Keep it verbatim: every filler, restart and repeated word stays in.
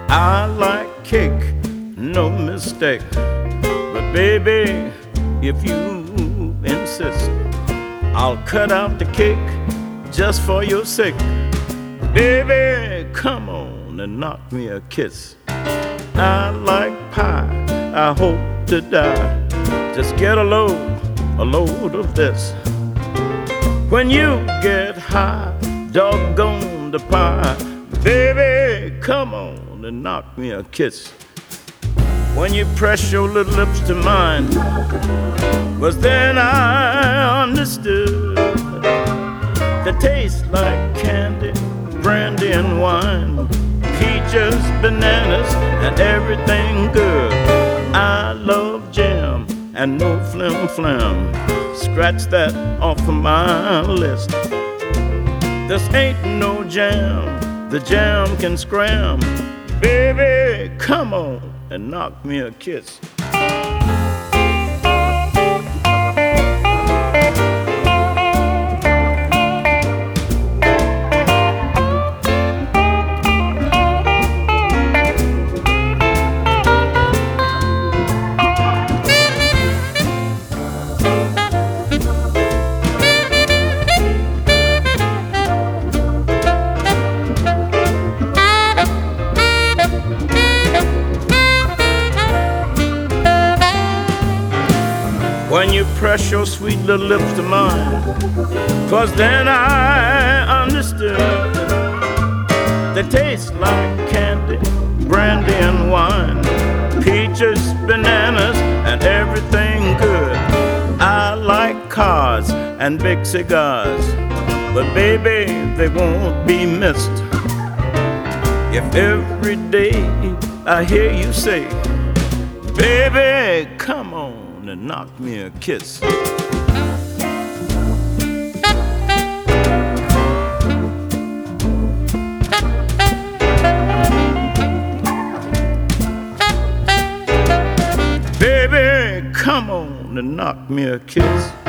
I like cake, no mistake. But baby, if you insist, I'll cut out the cake just for your sake. Baby, come on and knock me a kiss. I like pie, I hope to die. Just get a load, a load of this. When you get high, doggone the pie. Baby, come on and knock me a kiss. When you press your little lips to mine, was then I understood that tastes like candy, brandy and wine, peaches, bananas, and everything good. I love jam and no flim flam. Scratch that off of my list. This ain't no jam, the jam can scram. Baby, come on and knock me a kiss. When you press your sweet little lips to mine, 'cause then I understood they taste like candy, brandy and wine, peaches, bananas, and everything good. I like cars and big cigars, but baby, they won't be missed if every day I hear you say, baby, come on and knock me a kiss. Baby, come on and knock me a kiss.